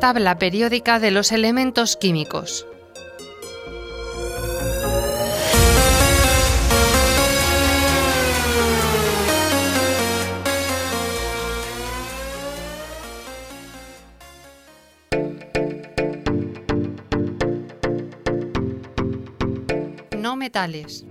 tabla periódica de los elementos químicos. No metales.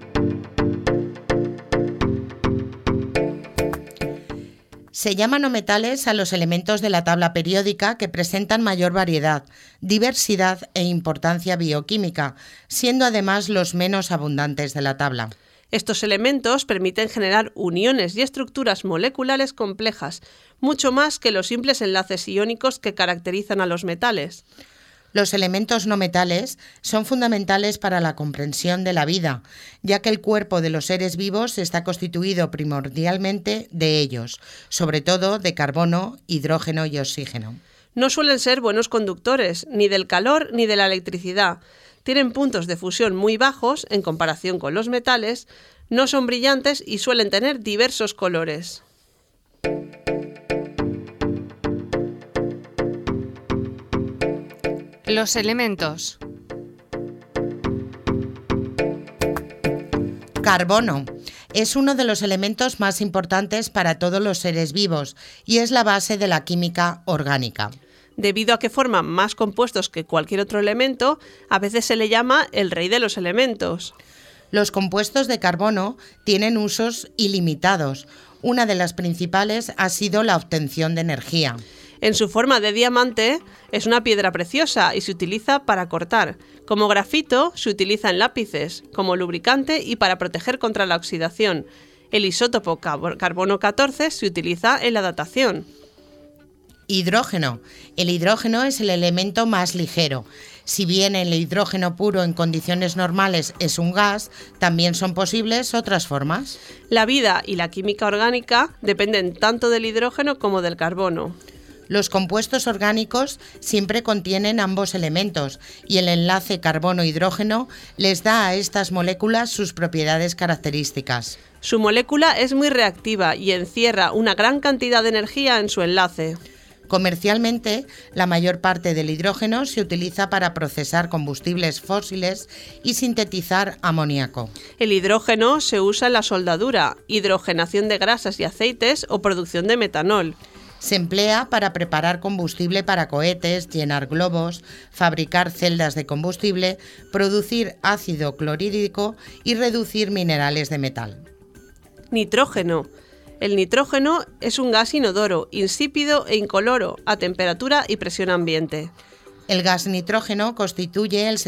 Se llama no metales a los elementos de la tabla periódica que presentan mayor variedad, diversidad e importancia bioquímica, siendo además los menos abundantes de la tabla. Estos elementos permiten generar uniones y estructuras moleculares complejas, mucho más que los simples enlaces iónicos que caracterizan a los metales. Los elementos no metales son fundamentales para la comprensión de la vida, ya que el cuerpo de los seres vivos está constituido primordialmente de ellos, sobre todo de carbono, hidrógeno y oxígeno. No suelen ser buenos conductores, ni del calor ni de la electricidad. Tienen puntos de fusión muy bajos en comparación con los metales, no son brillantes y suelen tener diversos colores. Los elementos. Carbono. Es uno de los elementos más importantes para todos los seres vivos y es la base de la química orgánica. Debido a que forma más compuestos que cualquier otro elemento, a veces se le llama el rey de los elementos. Los compuestos de carbono tienen usos ilimitados. Una de las principales ha sido la obtención de energía. En su forma de diamante es una piedra preciosa y se utiliza para cortar. Como grafito se utiliza en lápices, como lubricante y para proteger contra la oxidación. El isótopo carbono 14 se utiliza en la datación. Hidrógeno. El hidrógeno es el elemento más ligero. Si bien el hidrógeno puro en condiciones normales es un gas, también son posibles otras formas. La vida y la química orgánica dependen tanto del hidrógeno como del carbono. Los compuestos orgánicos siempre contienen ambos elementos y el enlace carbono-hidrógeno les da a estas moléculas sus propiedades características. Su molécula es muy reactiva y encierra una gran cantidad de energía en su enlace. Comercialmente, la mayor parte del hidrógeno se utiliza para procesar combustibles fósiles y sintetizar amoníaco. El hidrógeno se usa en la soldadura, hidrogenación de grasas y aceites o producción de metanol. Se emplea para preparar combustible para cohetes, llenar globos, fabricar celdas de combustible, producir ácido clorhídrico y reducir minerales de metal. Nitrógeno. El nitrógeno es un gas inodoro, insípido e incoloro a temperatura y presión ambiente. El gas nitrógeno constituye el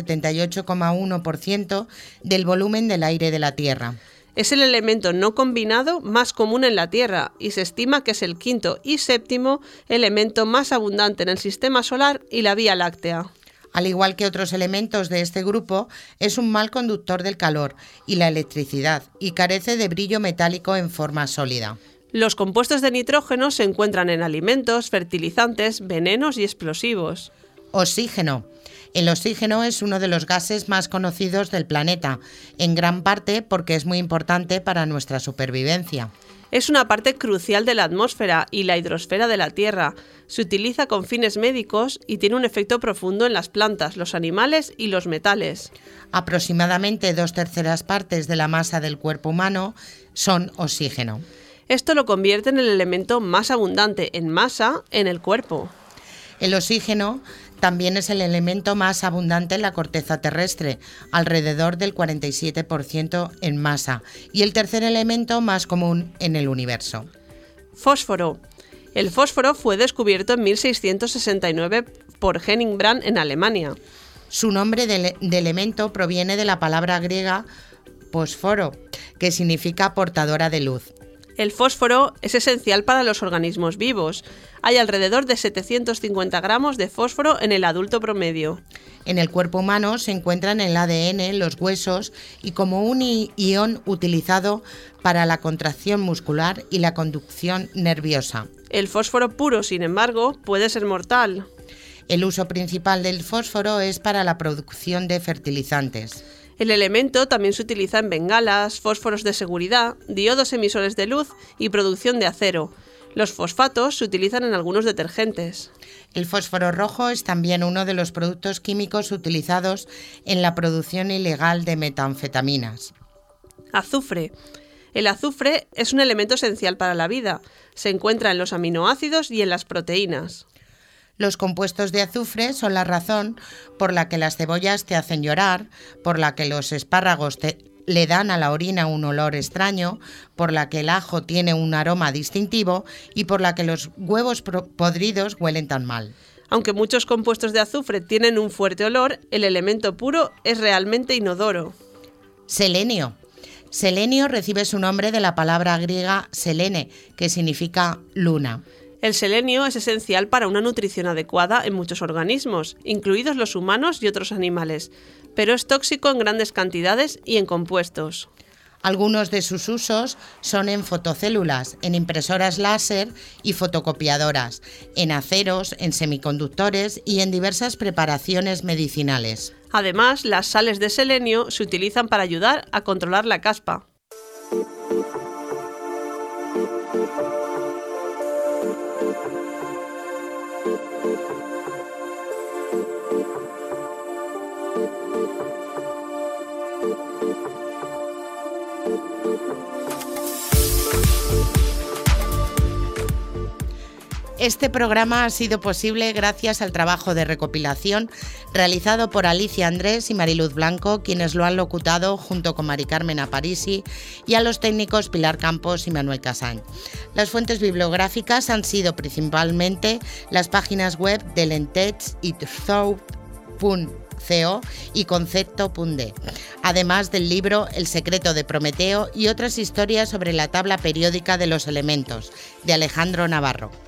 78,1% del volumen del aire de la Tierra. Es el elemento no combinado más común en la Tierra y se estima que es el quinto y séptimo elemento más abundante en el Sistema Solar y la Vía Láctea. Al igual que otros elementos de este grupo, es un mal conductor del calor y la electricidad y carece de brillo metálico en forma sólida. Los compuestos de nitrógeno se encuentran en alimentos, fertilizantes, venenos y explosivos. Oxígeno. El oxígeno es uno de los gases más conocidos del planeta, en gran parte porque es muy importante para nuestra supervivencia. Es una parte crucial de la atmósfera y la hidrosfera de la Tierra. Se utiliza con fines médicos y tiene un efecto profundo en las plantas, los animales y los metales. Aproximadamente 2/3 partes de la masa del cuerpo humano son oxígeno. Esto lo convierte en el elemento más abundante en masa en el cuerpo. El oxígeno también es el elemento más abundante en la corteza terrestre, alrededor del 47% en masa, y el tercer elemento más común en el universo. Fósforo. El fósforo fue descubierto en 1669 por Henning Brand en Alemania. Su nombre de elemento proviene de la palabra griega fósforo, que significa portadora de luz. El fósforo es esencial para los organismos vivos. Hay alrededor de 750 gramos de fósforo en el adulto promedio. En el cuerpo humano se encuentra en el ADN, los huesos y como un ion utilizado para la contracción muscular y la conducción nerviosa. El fósforo puro, sin embargo, puede ser mortal. El uso principal del fósforo es para la producción de fertilizantes. El elemento también se utiliza en bengalas, fósforos de seguridad, diodos emisores de luz y producción de acero. Los fosfatos se utilizan en algunos detergentes. El fósforo rojo es también uno de los productos químicos utilizados en la producción ilegal de metanfetaminas. Azufre. El azufre es un elemento esencial para la vida. Se encuentra en los aminoácidos y en las proteínas. Los compuestos de azufre son la razón por la que las cebollas te hacen llorar, por la que los espárragos le dan a la orina un olor extraño, por la que el ajo tiene un aroma distintivo y por la que los huevos podridos huelen tan mal. Aunque muchos compuestos de azufre tienen un fuerte olor, el elemento puro es realmente inodoro. Selenio. Selenio recibe su nombre de la palabra griega selene, que significa luna. El selenio es esencial para una nutrición adecuada en muchos organismos, incluidos los humanos y otros animales, pero es tóxico en grandes cantidades y en compuestos. Algunos de sus usos son en fotocélulas, en impresoras láser y fotocopiadoras, en aceros, en semiconductores y en diversas preparaciones medicinales. Además, las sales de selenio se utilizan para ayudar a controlar la caspa. Este programa ha sido posible gracias al trabajo de recopilación realizado por Alicia Andrés y Mariluz Blanco, quienes lo han locutado junto con Mari Carmen Aparici, y a los técnicos Pilar Campos y Manuel Casañ. Las fuentes bibliográficas han sido principalmente las páginas web de Lentex y Thought.co y Concepto.de, además del libro El secreto de Prometeo y otras historias sobre la tabla periódica de los elementos, de Alejandro Navarro.